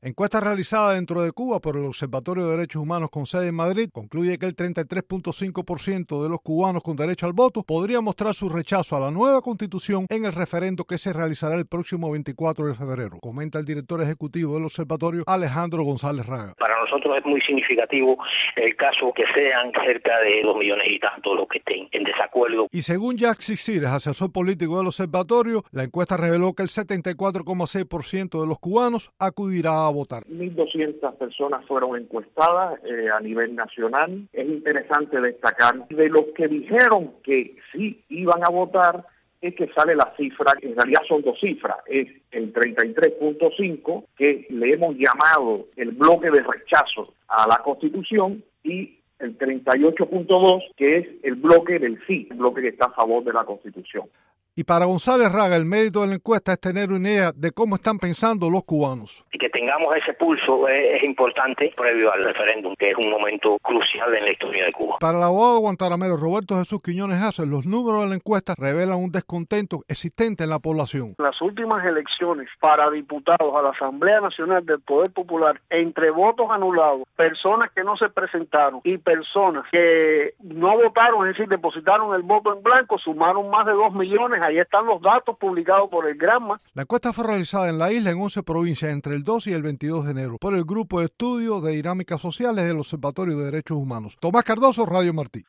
Encuesta realizada dentro de Cuba por el Observatorio de Derechos Humanos con sede en Madrid concluye que el 33.5% de los cubanos con derecho al voto podría mostrar su rechazo a la nueva Constitución en el referendo que se realizará el próximo 24 de febrero, comenta el director ejecutivo del observatorio, Alejandro González Raga. Para nosotros es muy significativo el caso que sean cerca de 2 millones y tanto los que estén en desacuerdo. Y según Jack Sixires, asesor político del observatorio, la encuesta reveló que el 74,6% de los cubanos acudirá a votar. 1.200 personas fueron encuestadas a nivel nacional. Es interesante destacar de los que dijeron que sí iban a votar, es que sale la cifra, en realidad son dos cifras, es el 33.5, que le hemos llamado el bloque de rechazo a la Constitución, y el 38.2, que es el bloque del sí, el bloque que está a favor de la Constitución. Y para González Raga, el mérito de la encuesta es tener una idea de cómo están pensando los cubanos. Y que tengamos ese pulso es importante previo al referéndum, que es un momento crucial en la historia de Cuba. Para el abogado guantanamero Roberto Jesús Quiñones Haces, los números de la encuesta revelan un descontento existente en la población. Las últimas elecciones para diputados a la Asamblea Nacional del Poder Popular, entre votos anulados, personas que no se presentaron y personas que no votaron, es decir, depositaron el voto en blanco, sumaron más de 2 millones. Ahí están los datos publicados por el Granma. La encuesta fue realizada en la isla en 11 provincias entre el 2 y el 22 de enero por el Grupo de Estudio de Dinámicas Sociales del Observatorio de Derechos Humanos. Tomás Cardoso, Radio Martí.